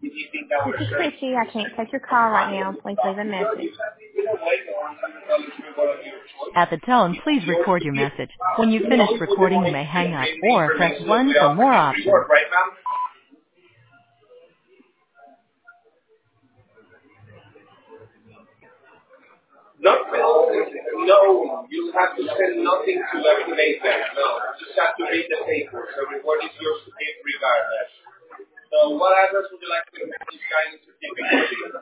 This is Chrissy. I can't take your call right now. Please leave a message. At the tone, please record your message. When you've finished recording, you may hang up or press 1 for more options. No, you have to send nothing to activate that. No, you just have to read the paper. So the reward is yours to give regardless. So what address would you like to make this guy in certificate?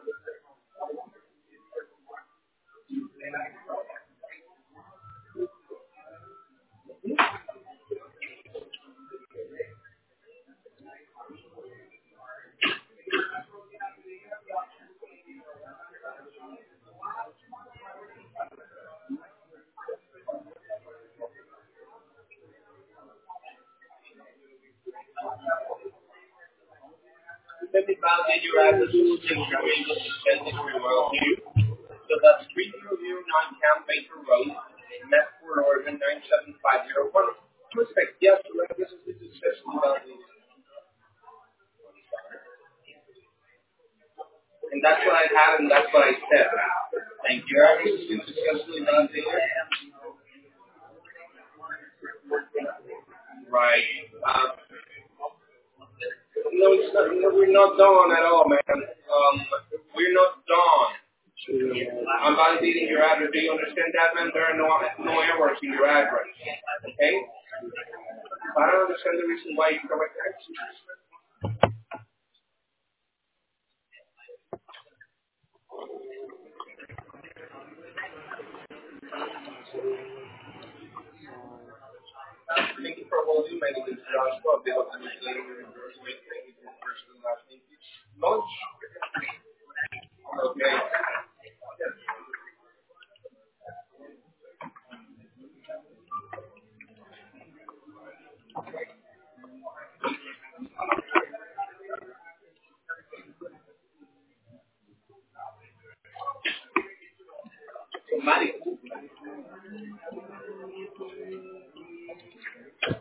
Let me validate your address to make sure you're able to send it to you. So that's 3009 Camp Baker Road, Medford, Oregon 97501. Perfect. Yes, your address is successfully validated. And that's what I had, and that's what I said. Thank you. Your address has been successfully validated. Right. No, it's not, no, we're not done at all, man. We're not done. I'm validating your address. Do you understand that, man? There are no errors in your address. Okay? I don't understand the reason why you correct that. Thank you for holding. My name is Joshua. Bill of the Miscellaneous Endorsement. Thank you for first and last name. Coach. Okay. Somebody.